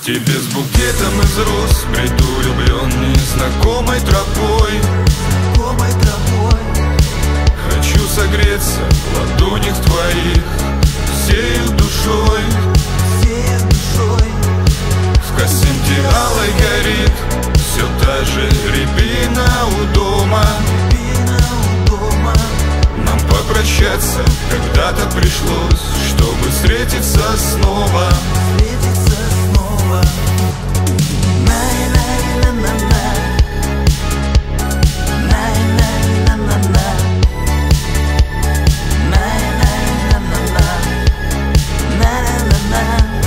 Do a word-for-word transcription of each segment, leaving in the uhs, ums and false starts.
К тебе с букетом из роз приду, влюбленный знакомой тропой. Знакомой тропой. Хочу согреться в ладонях твоих, всею душой, всею душой. В косынке алой горит все та же рябина у дома. Рябина у дома. Нам попрощаться когда-то пришлось, чтобы встретиться снова. Встретиться снова. На-на-на-на-на. На-на-на-на-на. На-на-на-на-на. На-на-на-на.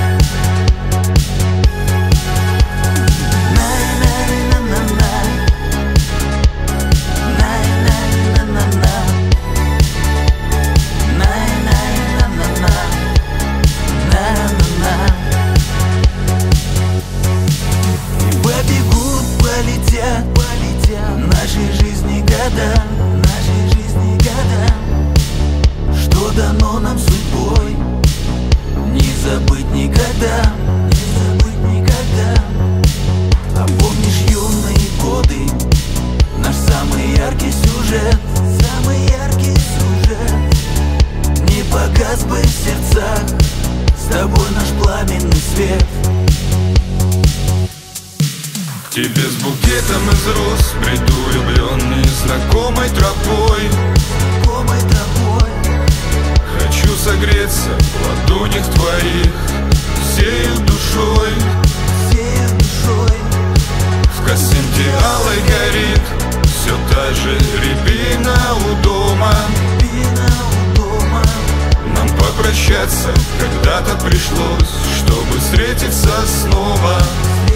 Нашей жизни года, нашей жизни года, что дано нам судьбой, не забыть никогда, не забыть никогда. А помнишь юные годы, наш самый яркий сюжет, самый яркий сюжет. Не погас бы в сердцах с тобой наш пламенный свет. К тебе с букетом из роз приду, влюбленный знакомой тропой. Знакомой тропой. Хочу согреться в ладонях твоих, всею душой, всею душой. В косынке алой горит все та же рябина у дома. Рябина у дома. Нам попрощаться когда-то пришлось, чтобы встретиться снова.